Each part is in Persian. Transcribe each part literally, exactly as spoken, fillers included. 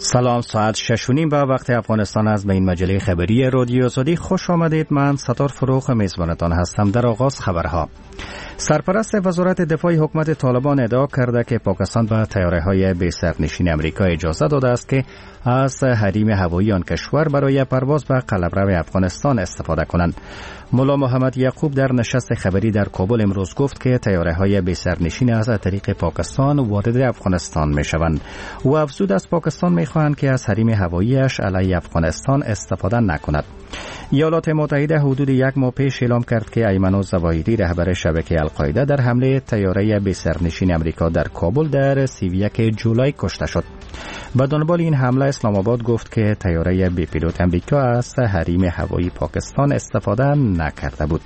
سلام، ساعت شش و نیم به وقت افغانستان است. به این مجله خبری رادیو آزادی خوش آمدید. من ستار فروخ میزبانتان هستم. در آغاز خبرها. سرپرست وزارت دفاع حکومت طالبان ادعا کرده که پاکستان به طیاره‌های بی سرنشین امریکا اجازه داده است که از حریم هوایی آن کشور برای پرواز به قلمرو افغانستان استفاده کنند. ملا محمد یعقوب در نشست خبری در کابل امروز گفت که طیاره‌های بی سرنشین از طریق پاکستان وارد افغانستان می‌شوند. او افزود از پاکستان می‌خواهند که از حریم هوایی‌اش علیه افغانستان استفاده نکند. ایالات متحده حدود یک ماه پیش اعلام کرد که ایمن الظواهری رهبر شبکه القاعده در حمله طیاره بی سرنشین امریکا در کابل در سی و یک جولای کشته شد. به دنبال این حمله اسلام آباد گفت که طیاره بی پیلوت امریکا از حریم هوایی پاکستان استفاده نکرده بود.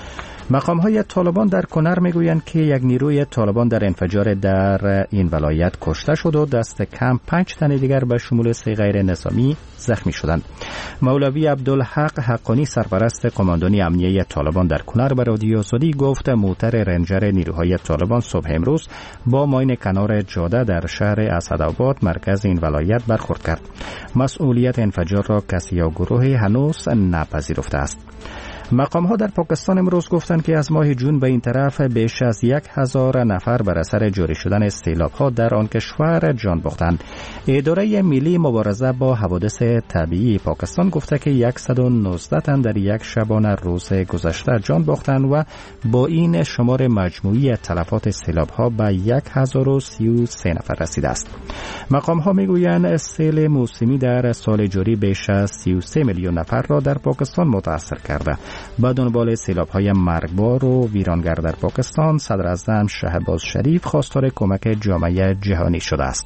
مقام‌های طالبان در کنر میگویند که یک نیروی طالبان در انفجار در این ولایت کشته شد و دست کم پنج تن دیگر به شمول سه غیر نظامی زخمی شدند. مولوی عبدالحق حقانی سرپرست قماندانی امنیه طالبان در کنر به رادیو آزادی گفت موتر رنجر نیروهای طالبان صبح امروز با ماین کنار جاده در شهر اسدآباد مرکز این ولایت برخورد کرد. مسئولیت انفجار را کسی یا گروهی هنوز نپذیرفته است. مقام ها در پاکستان امروز گفتند که از ماه جون به این طرف بیش از یک هزار نفر بر اثر جاری شدن سیلاب ها در آن کشور جان باختند. اداره ملی مبارزه با حوادث طبیعی پاکستان گفته که صد و نوزده تن در یک شبانه روز گذشته جان باختند و با این شمار مجموعی تلفات سیلاب ها به هزار و سی و سه نفر رسیده است. مقام ها میگویند سیل موسمی در سال جاری بیش از سی و سه میلیون نفر را در پاکستان متاثر کرده. با دنبال سیلاب‌های مرگبار و ویرانگر در پاکستان، صدر اعظم شهباز شریف خواستار کمک جامعه جهانی شده است.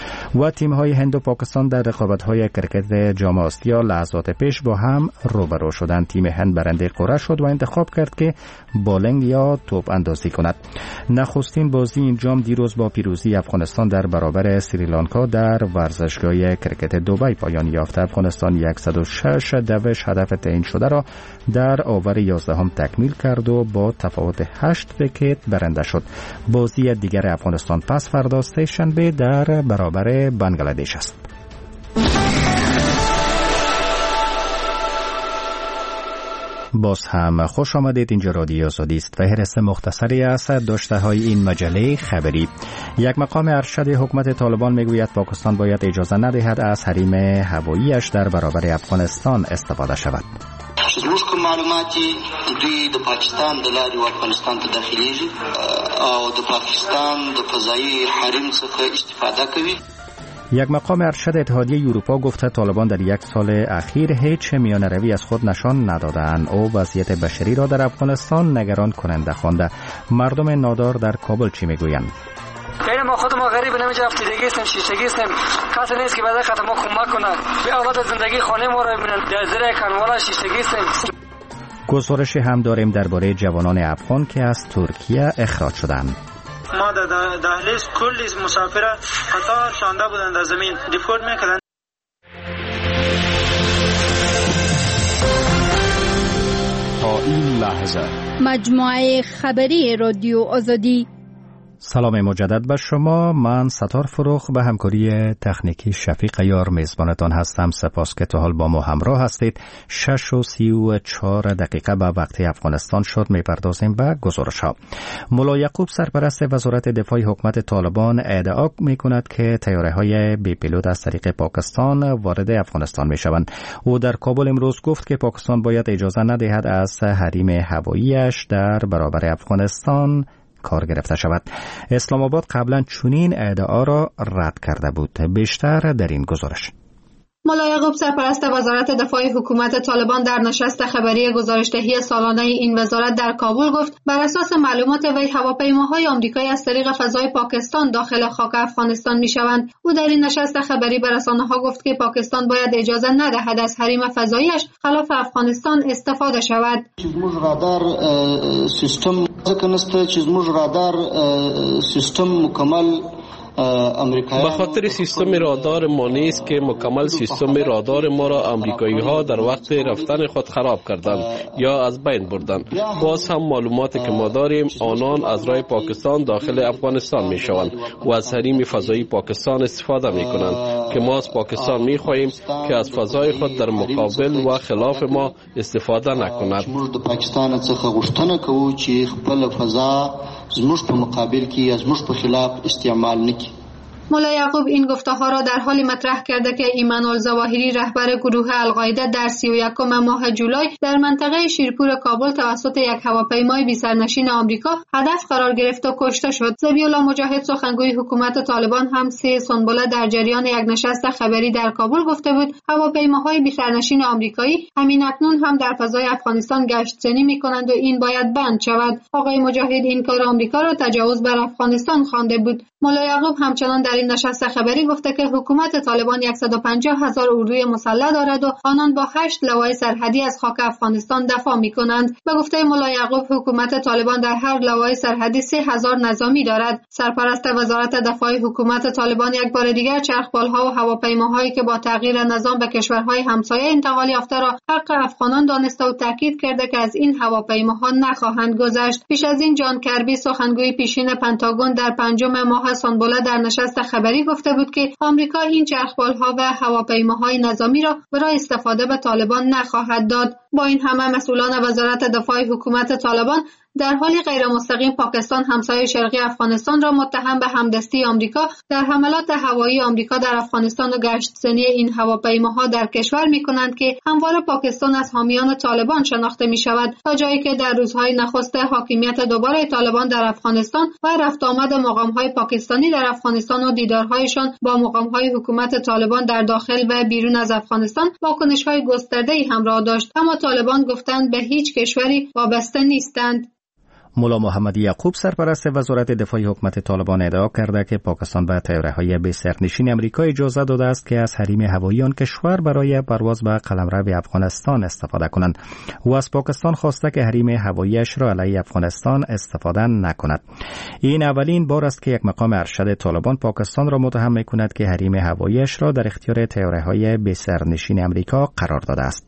و تیم‌های هند و پاکستان در رقابت‌های کرکت جام آسیا لحظات پیش با هم روبرو شدند. تیم هند برنده قرعه شد و انتخاب کرد که بالنگ یا توپ اندازی کند. نخستین بازی این جام دیروز با پیروزی افغانستان در برابر سریلانکا در ورزشگاه کرکت دبی پایان یافت. افغانستان صد و شش دوش هدف تعیین شده را در آور یازدهم تکمیل کرد و با تفاوت هشت ویکت برنده شد. بازی دیگر افغانستان پس فردا سه شنبه در برابر بنگلادش است. باز هم خوش آمدید. اینجا رادیو آزادی است و فهرست مختصری از داشته های این مجله خبری. یک مقام ارشد حکومت طالبان میگوید پاکستان باید اجازه ندهد از حریم هواییش در برابر افغانستان استفاده شود. زموږ کوم معلوماتي دوی د پاکستان د لارې افغانستان ته داخليږي او د پاکستان د فضایی حریم څخه استفاده کوي. یک مقام ارشد اتحادیه اروپا گفته طالبان در یک سال اخیر هیچ میانه‌روی از خود نشان ندادند. او وضعیت بشری را در افغانستان نگران کننده خوانده. مردم نادار در کابل چی میگویند؟ یعنی ما خود ما غریب نمیشه افتادگی هستیم، شیشتگی هستیم، کسی نیست که بعد خاطر ما کمک کنه. به اولاد زندگی خانه ما را ببینن، در زیر کنوالا شیشتگی هستیم. گزارشی هم داریم درباره جوانان افغان که از ترکیه اخراج شدند. ما در دهلیز کلی مسافر قطار شانده بودند، در زمین دیپورت میکردند. تا این لحظه مجموعه خبری رادیو آزادی. سلام مجدد به شما. من ستار فروخ به همکاری تکنیکی شفیق یار میزبانتان هستم. سپاس که تا حال با ما همراه هستید. شش و سی و چهار دقیقه به وقت افغانستان شد. میپردازیم به گزارش ها. ملا یعقوب سرپرست وزارت دفاع حکومت طالبان ادعا میکند که طیاره های بی پیلوت از طریق پاکستان وارد افغانستان میشوند. او در کابل امروز گفت که پاکستان باید اجازه ندهد از حریم هواییش در برابر افغانستان کار گرفته شود. اسلام آباد قبلا چنین ادعا را رد کرده بود. بیشتر در این گزارش. ملا یعقوب سرپرست وزارت دفاع حکومت طالبان در نشست خبری گزارشدهی سالانه این وزارت در کابل گفت بر اساس معلومات وی هواپیماهای آمریکایی از طریق فضای پاکستان داخل خاک افغانستان میشوند. او در این نشست خبری به رسانه‌ها گفت که پاکستان باید اجازه ندهد از حریم فضاییش خلاف افغانستان استفاده شود. زموږ رادار سیستم ځکه نشته چې زموږ رادار سیستم مکمل امریکایان به خاطر سیستم رادار ما نیست که مکمل سیستم رادار ما را امریکایی ها در وقت رفتن خود خراب کردند یا از بین بردند. باز هم معلوماتی که ما داریم آنان از راه پاکستان داخل افغانستان می شوند و از حریم فضایی پاکستان استفاده می کنند که ما از پاکستان می خواهیم که از فضای خود در مقابل و خلاف ما استفاده نکند. موږ د پاکستان څخه غوښتنه کوو چې خپل فضا زموږ په مقابل کې یا زموږ په خلاف استعمال نکړي. ملا یعقوب این گفته ها را در حالی مطرح کرده که ایمان الظواهری رهبر گروه القاعده در سی و یکم ماه جولای در منطقه شیرپور کابل توسط یک هواپیمای بی سرنشین آمریکا هدف قرار گرفت و کشته شد. ذبیح الله مجاهد سخنگوی حکومت طالبان هم سه سنبله در جریان یک نشست خبری در کابل گفته بود هواپیماهای بی سرنشین آمریکایی همین اکنون هم در فضای افغانستان گشت‌زنی می‌کنند و این باید بند شود. آقای مجاهد این کار آمریکا را تجاوز بر افغانستان خوانده بود. ملا یعقوب همچنان در این نشست خبری گفته که حکومت طالبان صد و پنجاه هزار اردوی مسلح دارد و آنان با هشت لوای سرحدی از خاک افغانستان دفاع می‌کنند. به گفته ملا یعقوب حکومت طالبان در هر لوای سرحدی سه هزار نظامی دارد. سرپرست وزارت دفاع حکومت طالبان یک بار دیگر چرخبال‌ها و هواپیماهایی که با تغییر نظام به کشورهای همسایه انتقال یافته را حق افغانان دانسته و تاکید کرده که از این هواپیماها نخواهند گذشت. پیش از این جان کربی سخنگوی پیشین پنتاگون در پنجم ماه سنبله در نشست خبری گفته بود که آمریکا این چرخبال‌ها و هواپیماهای نظامی را برای استفاده به طالبان نخواهد داد. با این همه مسئولان وزارت دفاع حکومت طالبان در حالی غیر مستقیم پاکستان همسایه شرقی افغانستان را متهم به همدستی آمریکا در حملات هوایی آمریکا در افغانستان و گشت‌زنی این هواپیماها در کشور می‌کنند که همواره پاکستان از حامیان طالبان شناخته می‌شود، تا جایی که در روزهای نخست حاکمیت دوباره طالبان در افغانستان و رفت آمد مقام‌های پاکستانی در افغانستان و دیدارهایشان با مقام‌های حکومت طالبان در داخل و بیرون از افغانستان واکنش‌های گسترده‌ای همراه داشت، اما طالبان گفتند به هیچ کشوری وابسته نیستند. ملا محمد یعقوب سرپرست وزارت دفاع حکومت طالبان ادعا کرده که پاکستان به طیاره‌های بی سرنشین آمریکا اجازه داده است که از حریم هوایی آن کشور برای پرواز به قلمرو افغانستان استفاده کنند و از پاکستان خواسته که حریم هواییش را علیه افغانستان استفاده نکند. این اولین بار است که یک مقام ارشد طالبان پاکستان را متهم می‌کند که حریم هواییش را در اختیار طیاره‌های بی سرنشین آمریکا قرار داده است.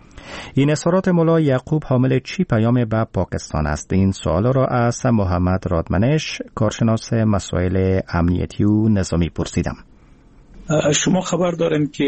این اظهارات ملا یعقوب حامل چی پیام به پاکستان است؟ این سوال را از محمد رادمنش کارشناس مسائل امنیتی و نظامی پرسیدم. شما خبر داریم که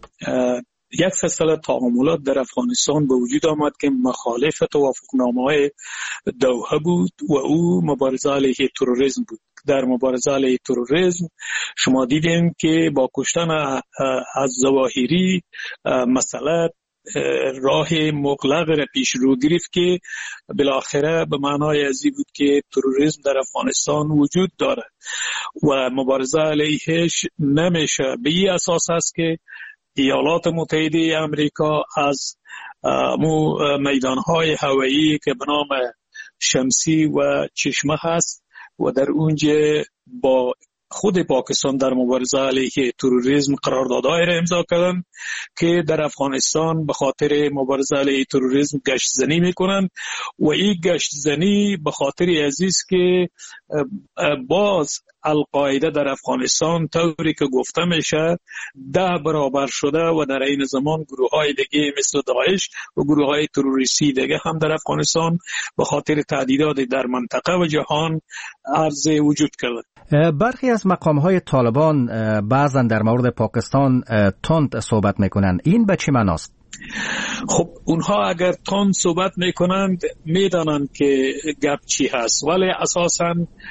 یک سلسله تعاملات در افغانستان به وجود آمد که مخالف توافقنامه‌های دوحه بود و او مبارزه علیه تروریسم بود. در مبارزه علیه تروریسم شما دیدیم که با کشتن از ظواهری مسئله راه مغلق را پیش رو گرفت که بالاخره به معنای ازی بود که تروریسم در افغانستان وجود دارد و مبارزه علیهش نمیشه. به این اساس است که ایالات متحده امریکا از مو میدانهای هوایی که به نام شمسی و چشمه هست و در اونجا با خود پاکستان در مبارزه علیه تروریسم قراردادهای را امضا کردند که در افغانستان به خاطر مبارزه علیه تروریسم گشت زنی میکنند و این گشت زنی به خاطر عزیز که باز القاعده در افغانستان طوری که گفته میشه ده برابر شده و در این زمان گروه های دیگه مثل داعش و گروه های تروریستی دیگه هم در افغانستان به خاطر تهدیدات در منطقه و جهان عرض وجود کرده. برخی از مقام‌های طالبان بعضا در مورد پاکستان تند صحبت میکنند. این به چه معناست؟ خب اونها اگر تند صحبت میکنند میدانند که گپ چی هست، ولی اساساً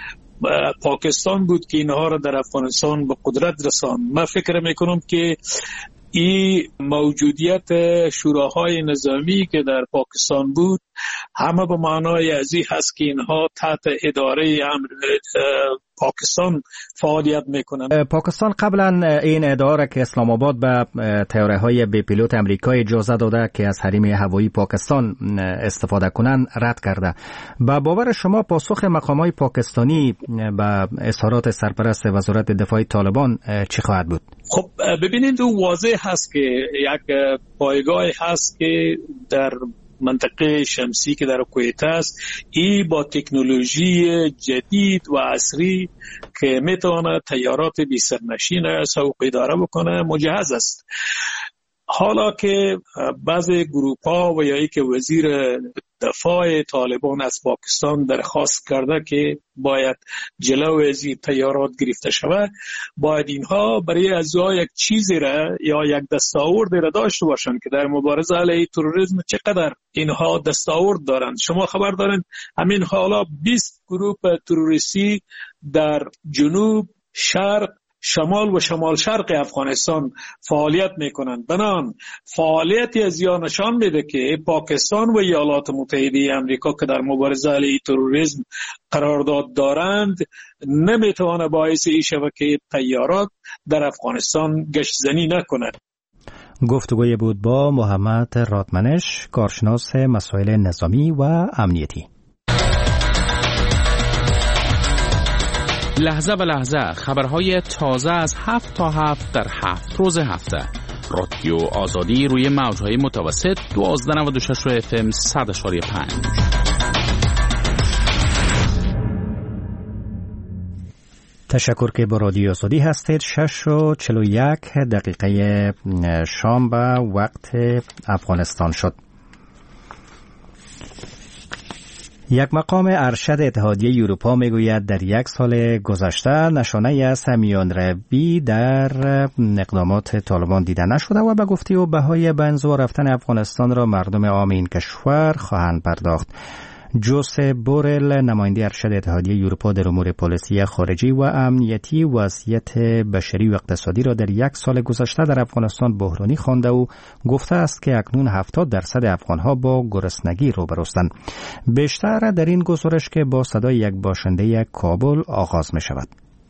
پاکستان بود که اینها را در افغانستان به قدرت رساند. من فکر میکنم که این موجودیت شوراهای نظامی که در پاکستان بود همه به معنای ازی هست که اینها تحت اداره امر پاکستان فعالیت میکنند. پاکستان قبلا این اداره که اسلام آباد به طیاره‌های بی پیلوت آمریکایی اجازه داده که از حریم هوایی پاکستان استفاده کنند رد کرده. با باور شما پاسخ مقامات پاکستانی به اظهارات سرپرست وزارت دفاع طالبان چی خواهد بود؟ خب ببینید واضح هست که یک پایگاه هست که در منطقه شمسی که در کویت است، این با تکنولوژی جدید و عصری که میتونه تیارات بی سرنشین سوق اداره بکنه مجهز است. حالا که بعضی گروپ‌ها و یا ای که وزیر دفاع طالبان از پاکستان درخواست کرده که باید جلو از این تیارات گرفته شود، باید اینها برای ازا یک چیزی را یا یک دستاورد را داشته باشند که در مبارزه علیه تروریسم چقدر اینها دستاورد دارند. شما خبر دارند همین حالا بیست گروپ تروریستی در جنوب، شرق، شمال و شمال شرق افغانستان فعالیت میکنند. بنان فعالیتی از یا نشان میده که پاکستان و ایالات متحده آمریکا که در مبارزه علیه تروریسم قرارداد دارند نمیتونه باعث این شبکه تیارات در افغانستان گشت زنی نکند. گفتگوی بود با محمد رادمنش، کارشناس مسائل نظامی و امنیتی. لحظه به لحظه خبرهای تازه از هفت تا هفت در هفت روز هفته. رادیو آزادی روی موجهای متوسط دوازده نود و شش اف ام صد اشاری پنج. تشکر که با رادیو آزادی هستید. شش و چل و یک دقیقه شام به وقت افغانستان شد. یک مقام ارشد اتحادیه اروپا میگوید در یک سال گذشته نشانه از میان روی در اقدامات طالبان دیده نشده و به گفته او بهای به انزوا رفتن افغانستان را مردم عام این کشور خواهند پرداخت. جوزپ بورل، نماینده ارشد اتحادیه اروپا در امور پالیسی خارجی و امنیتی، وضعیت بشری و اقتصادی را در یک سال گذشته در افغانستان بحرانی خوانده و گفته است که اکنون هفتاد درصد افغانها با گرسنگی روبروستند. بیشتر در این گزارش که با صدای یک باشنده کابل آغاز می شود.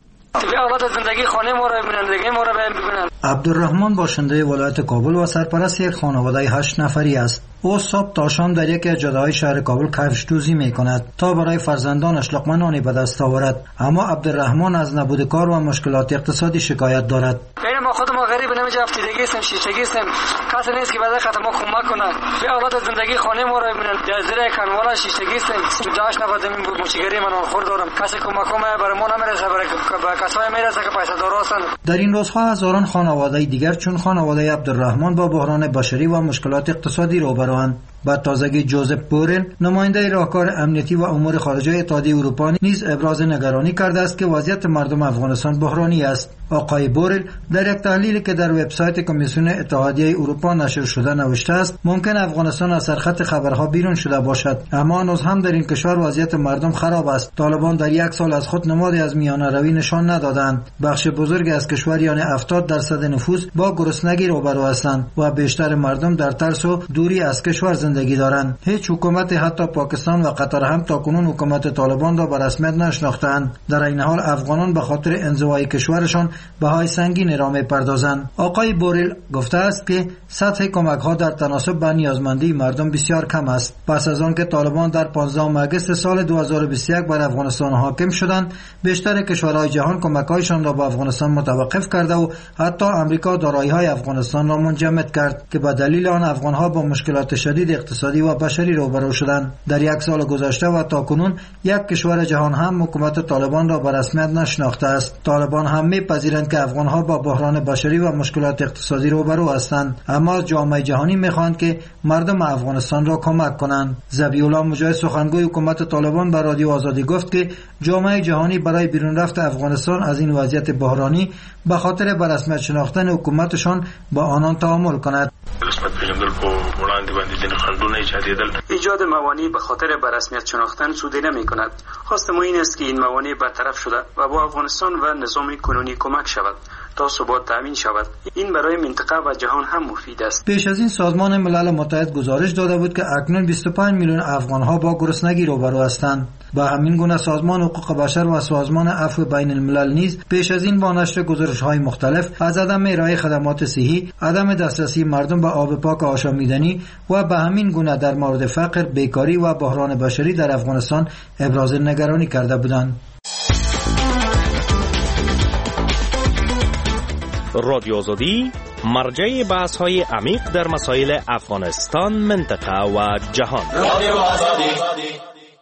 زندگی خانه ما را ببینن، زندگی ما را ببینن. عبدالرحمن باشنده ولایت کابل و سرپرست یک خانواده هشت نفری است. او صبح تا شام در یکی از جاده‌های شهر کابل کفش دوزی می‌کند تا برای فرزندانش لقمه نانی به دست آورد. اما عبدالرحمن از نبود کار و مشکلات اقتصادی شکایت دارد. ببین ما خود ما غریب نمی‌جا افتیدگی هستیم، شیشتگی هستیم. کسی نیست که بعد خاطر ما کمک کنه. به اولاد زندگی خانه ما را ببینن. در زیر کنوالا شیشتگی هستیم. جاش نبود زمین بود مچگری من خور دارم. کسی کمک ما برای ما نمیرسه، برای کسای میرسه که پیسه دار هستند. در این روزها هزاران خانواده دیگر چون خانواده عبدالرحمن با بحران بشری و مشکلات اقتصادی روبروند. با تازگی جوزپ بورل، نماینده راهکار امنیتی و امور خارجه اتحادیه اروپا نیز ابراز نگرانی کرده است که وضعیت مردم افغانستان بحرانی است. آقای بورل در یک تحلیلی که در وبسایت کمیسیون اتحادیه اروپا نشر شده نوشته است ممکن افغانستان از سرخط خبرها بیرون شده باشد، اما هنوز هم در این کشور وضعیت مردم خراب است. طالبان در یک سال از خود نمادی از میانه روی نشان ندادند. بخش بزرگی از کشور یعنی هفتاد درصد نفوس با گرسنگی روبرو هستند و بیشتر مردم در ترس و دوری از کشور زندگی دارند. هیچ حکومت حتی پاکستان و قطر هم تاکنون حکومت طالبان را به رسمیت نشناختند. در این حال افغانان به خاطر انزوای کشورشان بهای سنگین را می‌پردازند. آقای بورل گفته است که سطح کمک‌ها در تناسب با نیازمندی مردم بسیار کم است. پس از آنکه طالبان در پانزدهم آگوست سال دو هزار و بیست و یک بر افغانستان حاکم شدند، بیشتر کشورهای جهان کمک‌هایشان را به افغانستان متوقف کرده و حتی آمریکا دارایی‌های افغانستان را منجمد کرد که به دلیل آن افغان‌ها با مشکلات شدید اقتصادی و بشری روبرو شدند. در یک سال گذشته و تاکنون یک کشور جهان هم حکومت طالبان را به رسمیت نشناخته است. طالبان هم می‌پذیرند که افغان‌ها با بحران بشری و مشکلات اقتصادی روبرو هستند، اما از جامعه جهانی می‌خواهند که مردم افغانستان را کمک کنند. ذبیح‌الله مجاهد سخنگوی حکومت طالبان به رادیو آزادی گفت که جامعه جهانی برای بیرون رفت افغانستان از این وضعیت بحرانی به خاطر به رسمیت شناختن حکومتشان با آنان تعامل کند. ایجاد موانع به خاطر به رسمیت شناختن سودی نمی‌کند. خواست ما این است که این موانع برطرف شده و با افغانستان و نظام کنونی کمک شود تا ثبات تامین شود. این برای منطقه و جهان هم مفید است. پیش از این سازمان ملل متحد گزارش داده بود که اکنون بیست و پنج میلیون افغان‌ها با گرسنگی روبرو هستند. با همین گونه سازمان حقوق بشر و سازمان عفو بین الملل نیز پیش از این با نشر گزارش‌های مختلف از عدم ارائه خدمات صحی، عدم دسترسی مردم به آب پاک آشامیدنی و به همین گونه در مورد فقر، بیکاری و بحران بشری در افغانستان ابراز نگرانی کرده بودند. رادیو آزادی مرجع بحث‌های عمیق در مسائل افغانستان، منطقه و جهان. رادیو آزادی.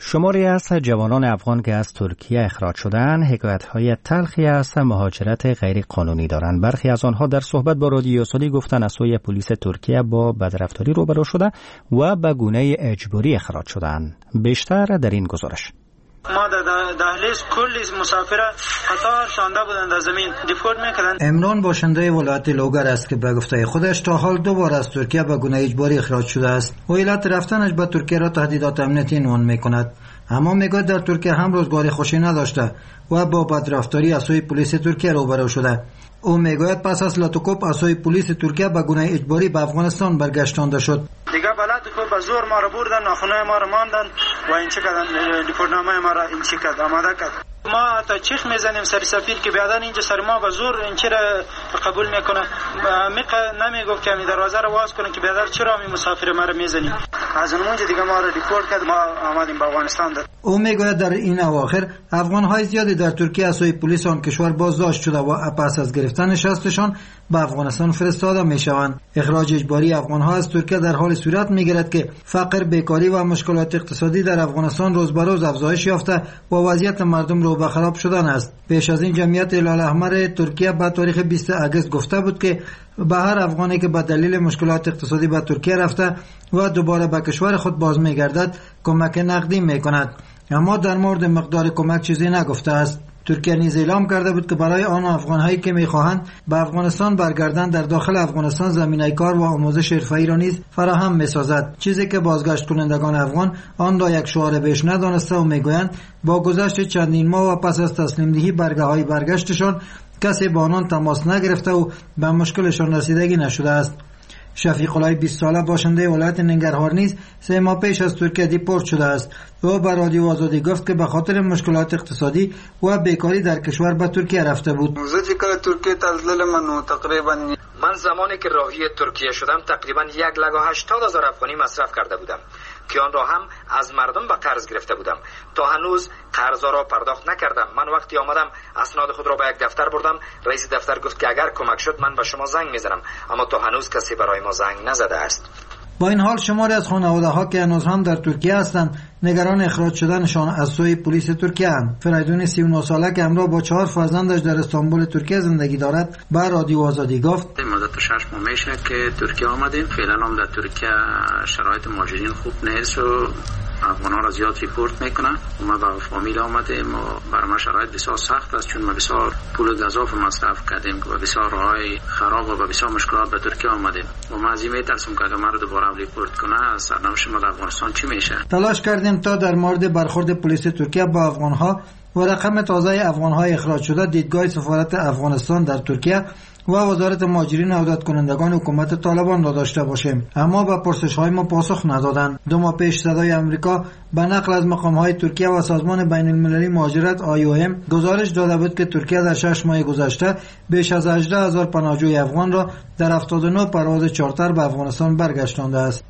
شماری از جوانان افغان که از ترکیه اخراج شدند حکایت‌های تلخی از مهاجرت غیر قانونی دارند. برخی از آنها در صحبت با رادیو سادی گفتند از سوی پلیس ترکیه با بدرفتاری روبرو شده و به گونه اجباری اخراج شدند. بیشتر در این گزارش. ما در دهلیز کلی مسافر قطار شانده بودند در زمین دیپورت میکردند. عمران باشنده ولایت لوگر است که به گفته خودش تا حال دو بار از ترکیه به گونه اجباری اخراج شده است و علت رفتنش به ترکیه را تهدیدات امنیتی عنوان میکند. اما میگوید در ترکیه هم روزگار خوشی نداشته و با بدرفتاری از سوی پلیس ترکیه روبرو شده. او میگوید پس از لاتوکوپ از سوی پلیس ترکیه به گونه اجباری به افغانستان برگشتانده شد. دیگه بلد کو به زور ما را بردن، ناخنای ما را ماندن و این چه کردن، دیپورتنامه ما را این چه کرد، آماده کرد. ما تا چیخ میزنیم سر سفیر که بیادن اینجا سر ما به زور این چه را قبول میکنه. میق نمیگفت که می دروازه را باز کنه که بیادر چرا می مسافر ما را میزنیم. از اونجا دیگه ما را دیپورت کرد، ما آمدیم به افغانستان. او میگوید در این اواخر افغان‌های زیادی در ترکیه از سوی پلیس آن کشور بازداشت شده و پس از گرفتن شستشان به افغانستان فرستاده میشوند. اخراج اجباری افغان‌ها از ترکیه در حال صورت میگیرد که فقر، بیکاری و مشکلات اقتصادی در افغانستان روز به روز افزایش یافته و وضعیت مردم رو به خراب شدن است. پیش از این جمعیت هلال احمر ترکیه به تاریخ بیست اگست گفته بود که به هر افغانی که به دلیل مشکلات اقتصادی به ترکیه رفته و دوباره به کشور خود باز میگردد کمک نقدی میکند. اما در مورد مقدار کمک چیزی نگفته است. ترکیه نیز اعلام کرده بود که برای آن افغان‌هایی که می‌خواهند به افغانستان برگردند در داخل افغانستان زمینه کار و آموزش حرفه‌ای را نیز فراهم می‌سازد، چیزی که بازگشت کنندگان افغان آن را یک شعار بیش ندانسته و می‌گویند با گذشت چندین ماه و پس از تسلیم دهی برگه‌های برگشتشان کسی با آنان تماس نگرفته و به مشکلشان رسیدگی نشده است. شفیق الله بیست ساله باشنده ولایت ننگرهار نیز سه ماه پیش از ترکیه دیپورت شده است. او به رادیو آزادی گفت که به خاطر مشکلات اقتصادی و بیکاری در کشور به ترکیه رفته بود. ترکیه من تقریبا من زمانی که راهی ترکیه شدم تقریبا یک لک و هشتاد هزار افغانی مصرف کرده بودم که آن را هم از مردم به قرض گرفته بودم. تا هنوز قرضا را پرداخت نکردم. من وقتی آمدم اسناد خود را به یک دفتر بردم. رئیس دفتر گفت که اگر کمک شد من به شما زنگ میزنم، اما تا هنوز کسی برای ما زنگ نزده است. با این حال شماری از خانواده‌ها که هنوز هم در ترکیه هستند نگران اخراج شدنشان از سوی پلیس ترکیه اند. فریدون سی و نه ساله که همراه با چهار فرزندش در استانبول ترکیه زندگی دارد به رادیو آزادی گفت مدت شش ماه میشه که ترکیه آمدیم. فعلا هم در ترکیه شرایط مهاجرین خوب نیست و افغان‌ها را زیاد ریپورت میکنن. ما با فامیل آمدیم و برای ما شرایط بسیار سخت است، چون ما بسیار پول گزاف مصرف کردیم و بسیار راههای خراب و بسیار مشکلات به ترکیه آمدیم و ما از این میترسم که اگر ما را دوباره ریپورت کنه سرنوشت ما در افغانستان چی میشه. تلاش کردیم تا در مورد برخورد پلیس ترکیه با افغان‌ها و رقم تازه افغان‌های اخراج شده دیدگاه سفارت افغانستان در ترکیه و وزارت مهاجرین و عودت کنندگان حکومت طالبان را داشته باشیم، اما به پرسش‌های ما پاسخ ندادند. دو ماه پیش صدای آمریکا به نقل از مقام‌های ترکیه و سازمان بین‌المللی مهاجرت آی او ام گزارش داده بود که ترکیه در شش ماه گذشته بیش از هجده هزار پناهجوی افغان را در هفتاد و نه پرواز چارتر به افغانستان برگشتانده است.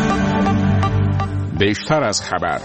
بیشتر از خبر.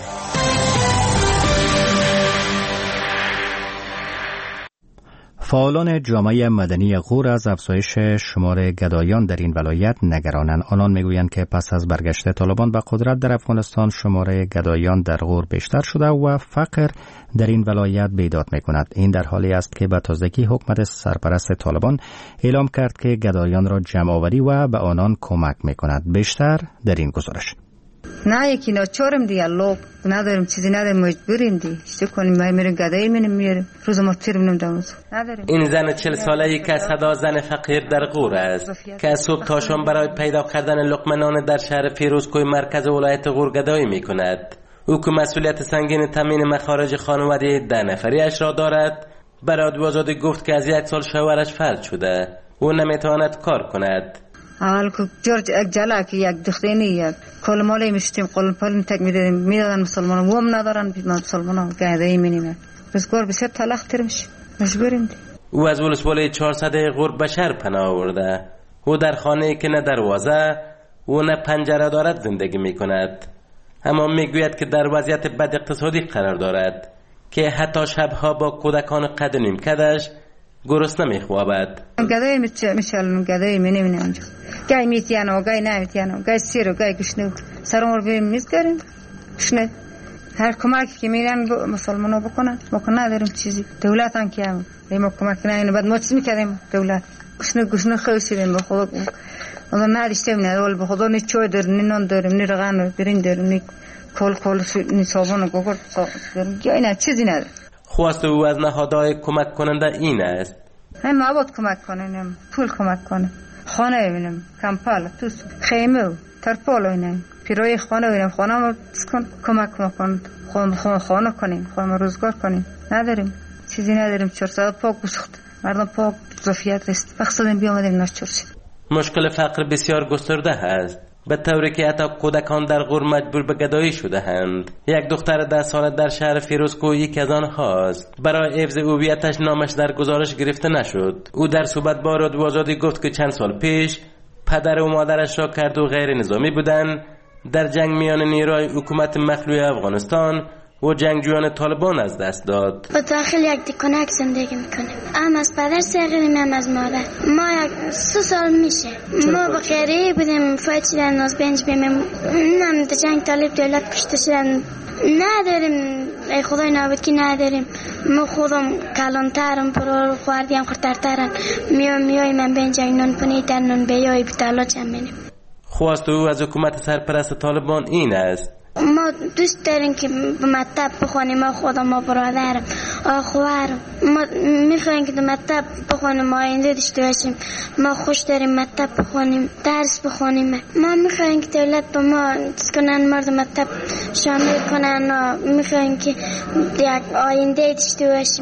فعالان جامعه مدنی غور از افزایش شمار گدایان در این ولایت نگرانند. آنان میگویند که پس از برگشت طالبان به قدرت در افغانستان شمار گدایان در غور بیشتر شده و فقر در این ولایت بیداد میکند. این در حالی است که به تازگی حکومت سرپرست طالبان اعلام کرد که گدایان را جمع آوری و به آنان کمک میکند. بیشتر در این گزارش. نه یکی ناچارم دیگه لوب نداریم، چیزی نداریم، مجبوریم دیگه چه کنیم. ما میریم گدایی میریم میاریم روز ما تیر میریم داموز نداریم. این زن چهل ساله یک از صدا زن فقیر در غور است که از صبح تا شام برای پیدا کردن لقمه نان در شهر فیروزکوه مرکز ولایت غور گدایی میکند. او که مسئولیت سنگین تامین مخارج خانواده ده نفریش را دارد برای آزادی گفت که از یک سال شوهرش فلج شده او نمیتواند کار کند. اول که جورج یک جلا که یک دختینی یک کلمالی میشتیم قلمپالی تک میدادیم میدادن مسلمان و هم ندارن مسلمان ها گهدهی مینیم بسکار بسیار تلخ ترمش مجبوریم دی. او از ولسوالی چهارصد غور به شهر پناه آورده. او در خانه که نه دروازه و نه پنجره دارد زندگی میکند، اما میگوید که در وضعیت بد اقتصادی قرار دارد که حتی شبها با کودکان قد و نیمکتش گرسنه میخوابد. گدایی میشل گدایی مینیم اونجا گای میتیانو گای نمیتیانو گای سیرو گای گشنه سرمور بیم میز داریم گشنه هر کمکی که میرن مسلمان‌ها بکنن ما که نداریم چیزی. دولت هم که هم ما کمک نمی‌کنه. بعد ما چی می‌کردیم؟ دولت گشنه گشنه خیلی به خدا ما نداشتیم نه ولی به خدا نه چای داریم نه نان داریم نه روغن برنج داریم نه کل کل نه صابون و گوگل داریم یا نه چیزی نداریم. خواست او از نهادهای کمک کننده این است هم مواد کمک کنیم، پول کمک کنیم، خانه ببینیم، کمپال، توس، خیمه و ترپال ببینیم، پیرای خانه ببینیم، خانه ما کن کمک کنیم، خانه خانه کنیم، خانه روزگار کنیم. نداریم، چیزی نداریم. چهارصد پاک گسخت، مردم پاک ظرفیت است. بخصدیم بیامدیم نشورشیم. مشکل فقر بسیار گسترده است، به طوری که حتی کودکان در غور مجبور به گدایی شده اند. یک دختر ده ساله در شهر فیروزکوه یکی از آنهاست. برای حفظ هویتش نامش در گزارش گرفته نشد. او در صحبت با رادیو آزادی گفت که چند سال پیش پدر و مادرش را کرد و غیر نظامی بودند در جنگ میان نیروهای حکومت مخلوع افغانستان و جنگجویان طالبان از دست داد. با داخل یک دکانک زندگی میکنیم. هم از پدر سرگیریم هم از مادر. ما یک سه سال میشه. ما با خیریه بودیم فایت شدن از بنج بیمیم. هم در جنگ طالب دولت کشته شدن. نداریم ای خدای نابود که نداریم. ما خودم کلانترم پرو خواردیم خورترترم. میام میای من بنج نون پنی در نون بیای بتالاچ هم بینیم. خواست او از حکومت سرپرست طالبان این است ما دوست داریم که به مکتب بخونیم. ما خودم ما برادرم آخوارم ما میخوایم که به مکتب بخونیم. ما آینده داشته باشیم. ما خوش داریم مکتب بخونیم درس بخونیم. ما میخوایم که دولت به ما کنن مرد مکتب شامل کنن و میخوایم که یک آینده داشته باشیم.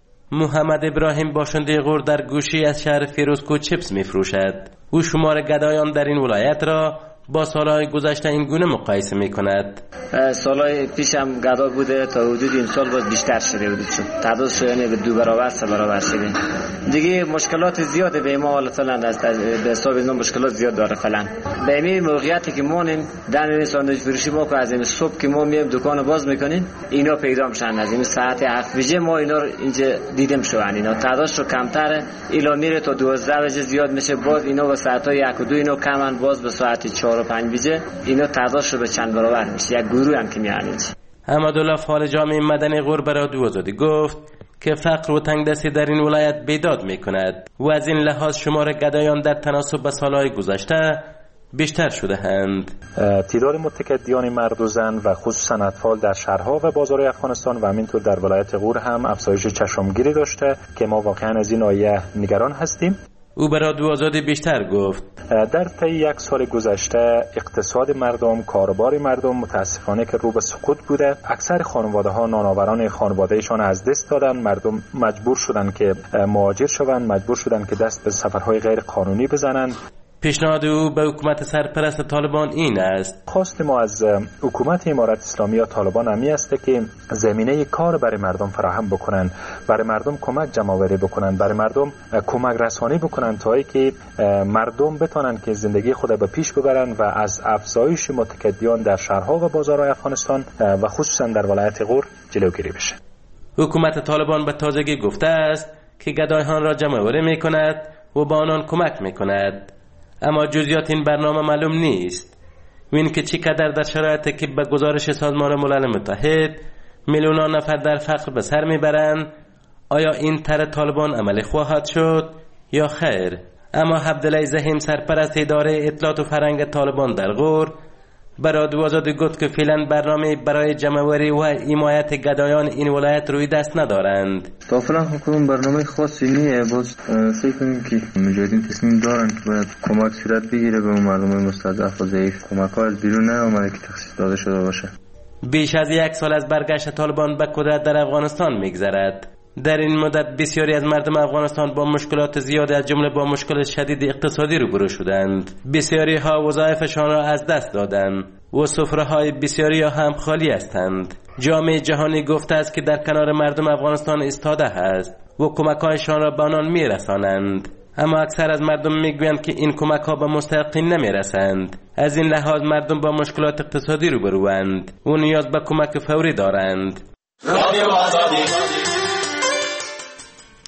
محمد ابراهیم باشنده غور در گوشی از شهر فیروزکوه چپس میفروشد. او شمار گدایان در این ولایت را با سالهای گذشته این گونه مقایسه می کند. سالهای پیش هم گدا بوده تا حدود این سال باز بیشتر شده بوده چون تعدادش یعنی به دو برابر سه برابر شده. دیگه مشکلات زیاده به ما حالا فعلا است. به حساب اینا مشکلات زیاد داره فعلا. به این موقعیتی که ما نیم در این ساندویچ فروشی ما که از این صبح که ما میایم دکان باز میکنیم اینا پیدا میشن. از این ساعت هفت بجه ما اینا رو اینجا دیدیم شوان. اینا تعدادش رو کمتره. الا میره تا دوازده بجه زیاد میشه. باز اینا به ساعت‌های یک و دو اینا کمن. باز به ساعت چهار و پنج بجه اینا تعدادش رو به چند برابر میشه. یک گروه هم که میان اینجا. حمدالله فعال جامعه مدنی غور به رادیو آزادی گفت که فقر و تنگدستی در این ولایت بیداد میکند و از این لحاظ شمار گدایان در تناسب با سالهای گذشته بیشتر شده اند. تعداد متقدیان مرد و زن و خصوصا اطفال در شهرها و بازارهای افغانستان و همینطور در ولایت غور هم افزایش چشمگیری داشته که ما واقعا از این آیه نگران هستیم. او به رادیو آزادی بیشتر گفت در طی یک سال گذشته اقتصاد مردم، کاربار مردم متاسفانه که رو به سقوط بوده. اکثر خانواده ها نانآوران خانوادهشان از دست دادن. مردم مجبور شدن که مهاجر شوند، مجبور شدن که دست به سفرهای غیر قانونی بزنند. پیشنهاد او به حکومت سرپرست طالبان این است. خواست ما از حکومت امارت اسلامی یا طالبان همی است که زمینه کار برای مردم فراهم بکنن، برای مردم کمک جمع‌آوری بکنن، برای مردم کمک رسانی بکنن تا اینکه مردم بتونن که زندگی خود به پیش ببرن و از افزایش متقدیان در شهرها و بازارهای افغانستان و خصوصا در ولایت غور جلوگیری بشه. حکومت طالبان به تازگی گفته است که گدایان را جمع‌آوری می‌کند و با آنان کمک می‌کند. اما جزئیات این برنامه معلوم نیست. و این که چقدر در شرایطی که به گزارش سازمان ملل متحد میلیونان نفر در فقر به سر میبرند، آیا این طرح طالبان عملی خواهد شد یا خیر؟ اما عبدالله زحیم سرپرست اداره اطلاعات و فرهنگ طالبان در غور به رادیو آزادی گفت که فعلا برنامه برای جمع‌آوری و حمایت گدایان این ولایت روی دست ندارند. تا فعلا حکومت برنامه خاصی نیست. باز فکر کنیم که مجاهدین تصمیم دارن که باید کمک صورت بگیره به مردم مستضعف و ضعیف. کمک‌ها از بیرون نیامده که تخصیص داده شده باشه. بیش از یک سال از برگشت طالبان به قدرت در افغانستان میگذرد. در این مدت بسیاری از مردم افغانستان با مشکلات زیاد از جمله با مشکل شدید اقتصادی روبرو شدند. بسیاری ها وظایفشان را از دست دادند و سفره‌های بسیاری ها هم خالی هستند. جامعه جهانی گفته است که در کنار مردم افغانستان ایستاده است و کمک‌هایشان را به آنان می‌رسانند. اما اکثر از مردم میگویند که این کمک‌ها به مستحقین نمی‌رسند. از این لحاظ مردم با مشکلات اقتصادی روبروند و نیاز به کمک فوری دارند.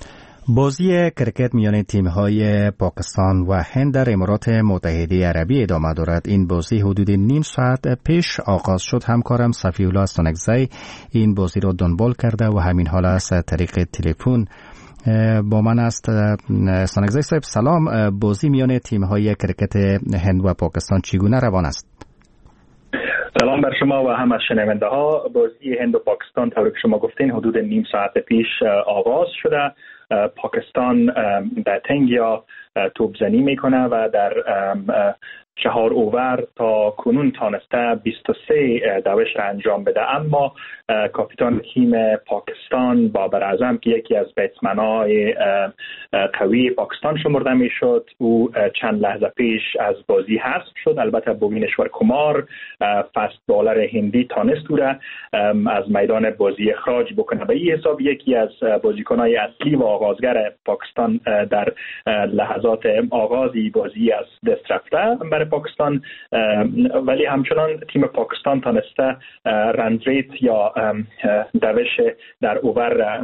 بازی کرکت میان تیم‌های پاکستان و هند در امارات متحده عربی ادامه دارد. این بازی حدود نیم ساعت پیش آغاز شد. همکارم صفی‌الله سانکزی این بازی را دنبال کرده و همین حال از طریق تلفن با من است. سانکزی صاحب سلام. بازی میان تیم‌های کرکت هند و پاکستان چگونه روان است؟ سلام بر شما و هم از شنونده ها. بازی هند و پاکستان طوری که شما گفتین حدود نیم ساعت پیش آغاز شده. پاکستان در تنگیا توپزنی میکنه و در چهار اوور تا کنون تانسته بیست و سه دوش را انجام بده، اما کاپیتان تیم پاکستان بابر اعظم که یکی از بتسمن‌های قوی پاکستان شمرده میشد، او چند لحظه پیش از بازی حذف شد. البته بوینشور کمار فست بالر هندی تانست او را از میدان بازی اخراج بکنه. به این حساب یکی از بازیکن‌های اصلی و آغازگر پاکستان در لحظات آغازی بازی از دست رفته برای پاکستان، ولی همچنان تیم پاکستان تانسته رنریت یا دوش در اوور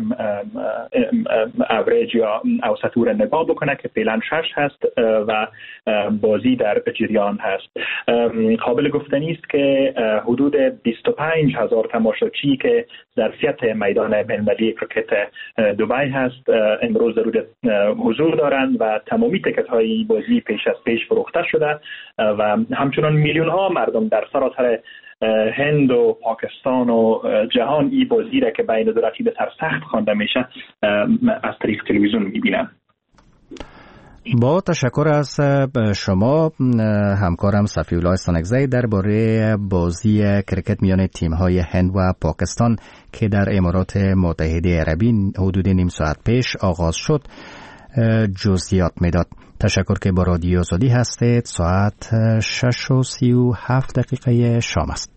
اوریج یا اوسط او را نگاه بکنه که فعلا شش هست و بازی در جریان هست. قابل گفتنی است که حدود بیست و پنج هزار تماشاچی که ظرفیت میدان بین‌المللی کرکت دبی هست امروز ضرورت حضور دارند و تمامی تیکت های بازی پیش از پیش فروخته شده و همچنان میلیون ها مردم در سراسر هند و پاکستان و جهان این بازی را که بین دو رقیب سرسخت خوانده میشه از طریق تلویزیون میبینن. با تشکر از شما همکارم صفی‌الله سانکزی درباره بازی کرکت میان تیم‌های هند و پاکستان که در امارات متحده عربی حدود نیم ساعت پیش آغاز شد جزئیات میداد. تشکر که با رادیو آزادی هستید. ساعت شش و سی و هفت دقیقه شام است.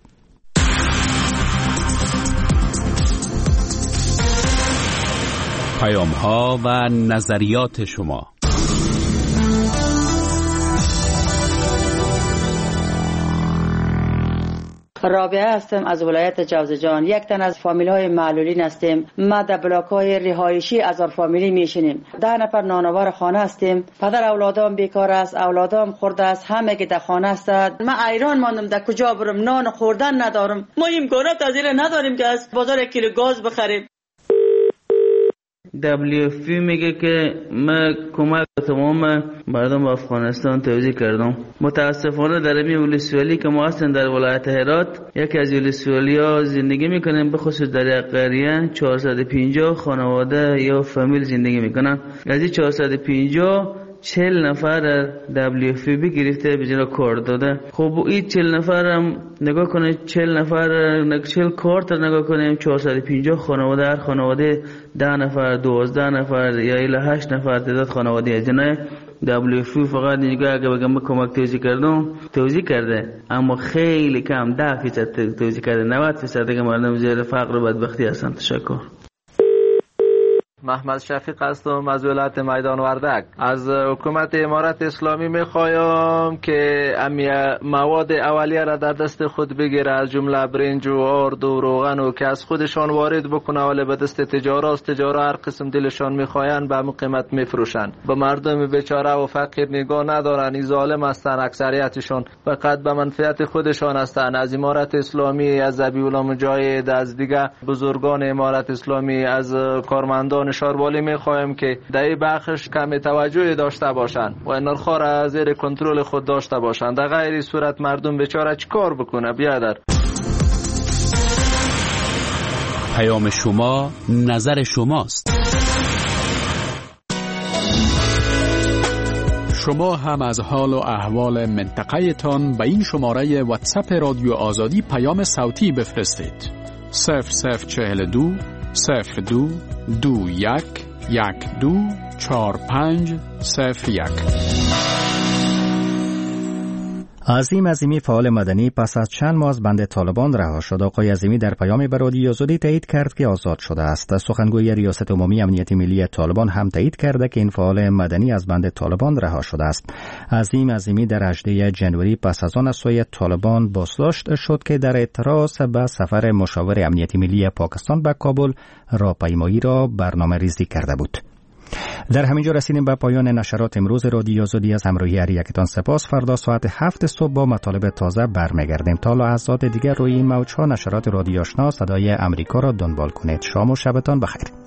پیام ها و نظریات شما. رابعه هستم از ولایت جوزجان. یک تن از فامیل های معلولین هستیم. ما در بلاک های رهایشی ازار فامیلی میشینیم. ده نفر نانوار خانه هستیم. پدر اولادام بیکار است، اولادام خورده است، همه که در خانه هستند. من ایران ماندم، در کجا برم؟ نان خوردن ندارم. ما امکانات از این نداریم که از بازار یک کیلو گاز بخریم. دبلیو اف پی میگه که من کمک تمام مردم افغانستان توزیع کردم. متاسفانه در این ولسوالی که ما هستیم در ولایت هرات، یکی از ولسوالی ها زندگی میکنیم، به خصوص در یک قریه چهارصد و پنجاه خانواده یا فامیل زندگی میکنن. از این چهارصد و پنجاه چهل نفر دبلیو اف بی گرفته به جرا کار داده. خب این چهل نفر هم نگاه کنه، چهل نفر چهل کارت نگاه کنیم، چهارصد و پنجاه خانواده، هر خانواده ده نفر، دوازده نفر یا الی هشت نفر تعداد خانواده از جنای دبلیو اف بی فقط نگاه اگه بگم کمک توزیع کردم توزیع کرده، اما خیلی کم، ده فیصد توزیع کرده. نود فیصد دیگه مردم زیر فقر و بدبختی هستن. تشکر. محمد شفیق هستم از ولایت میدان وردک. از حکومت امارت اسلامی میخوایم که امی مواد اولیه را در دست خود بگیره، از جمله برنج و آرد و روغن و که از خودشان وارد بکنه، ولی به دست تجارت تجارت هر قسم دلشان میخواین به همون قیمت میفروشن. به مردم بیچاره و فقیر نگاه ندارن. این ظالم هستن، اکثریتشون فقط به منفعت خودشان هستن. از امارت اسلامی، از ذبیح مجاهد، از دیگه بزرگان امارت اسلامی، از کارمندان شاربالی میخوایم که در این بخش کم توجهی داشته باشن و نرخ‌ها را زیر کنترل خود داشته باشن. در غیر صورت مردم بیچاره چیکار بکنه؟ بیادر. پیام شما نظر شماست. شما هم از حال و احوال منطقه تان به این شماره واتساپ رادیو آزادی پیام صوتی بفرستید. صفر صفر چهل دو صفر دو دو یک یک دو چهار پنج صفر یک. عظیم عظیمی فعال مدنی پس از چند ماه از بند طالبان رها شد. آقای عظیمی در پیام به رادیو آزادی تایید کرد که آزاد شده است. سخنگوی ریاست عمومی امنیت ملی طالبان هم تایید کرده که این فعال مدنی از بند طالبان رها شده است. عظیم عظیمی در هجدهم ژانویه پس از آن از سوی طالبان بازداشت شد که در اعتراض به سفر مشاور امنیت ملی پاکستان به کابل راهپیمایی را برنامه ریزی کرده بود. در همینجا رسیدیم به پایان نشرات امروز رادیو آزادی. از همراهی هر یکتان سپاس. فردا ساعت هفت صبح با مطالب تازه برمیگردیم. تا لحظات دیگر روی این موج‌ها نشرات رادیو آشنا صدای امریکا را دنبال کنید. شام و شبتان بخیر.